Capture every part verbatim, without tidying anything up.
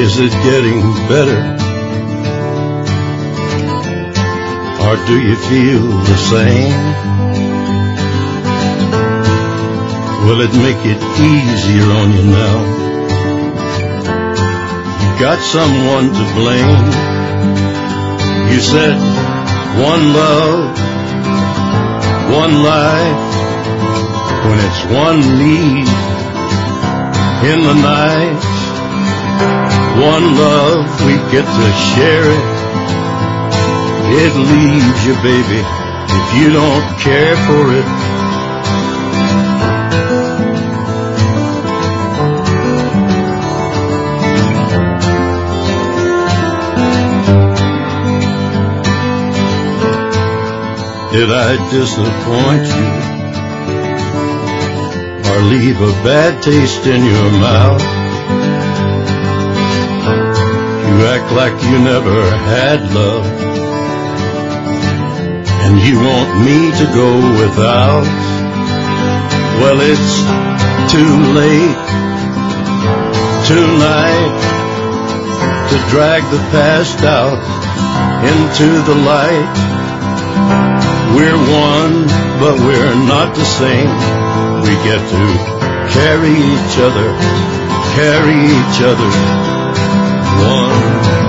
Is it getting better? Or do you feel the same? Will it make it easier on you now? You got someone to blame. You said one love, one life. When it's one leaf in the night, one love, we get to share it. It leaves you, baby, if you don't care for it. Did I disappoint you or leave a bad taste in your mouth? You act like you never had love, and you want me to go without. Well, it's too late tonight to drag the past out into the light. We're one, but we're not the same. We get to carry each other, carry each other, one.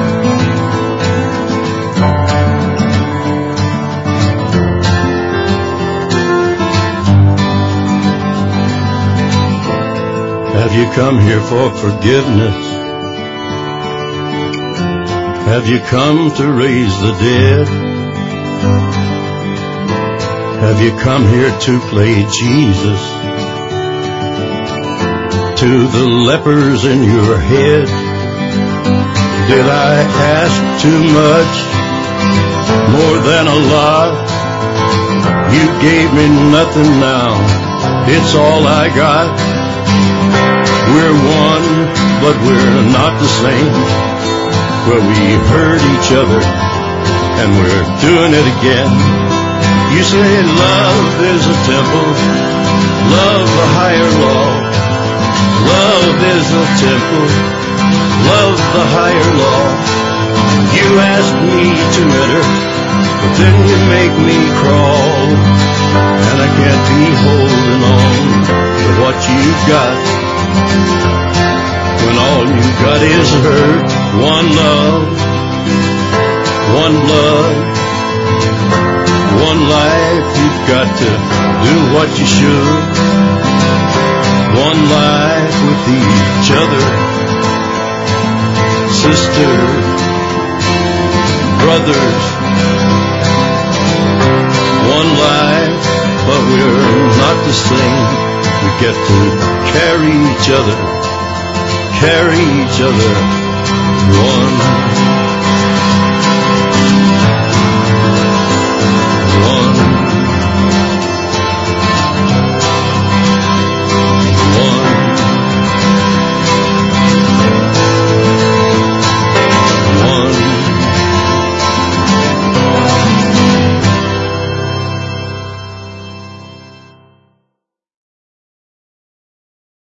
Have you come here for forgiveness? Have you come to raise the dead? Have you come here to play Jesus to the lepers in your head? Did I ask too much, more than a lot? You gave me nothing now, it's all I got. We're one, but we're not the same. Well, we hurt each other, and we're doing it again. You say love is a temple, love a higher law. Love is a temple, love the higher law. You ask me to enter, but then you make me crawl. And I can't be holding on to what you've got, when all you've got is hurt. One love, one blood, one life. You've got to do what you should. One life with each other, sisters, brothers. One life, but we're not the same. We get to carry each other, carry each other, one.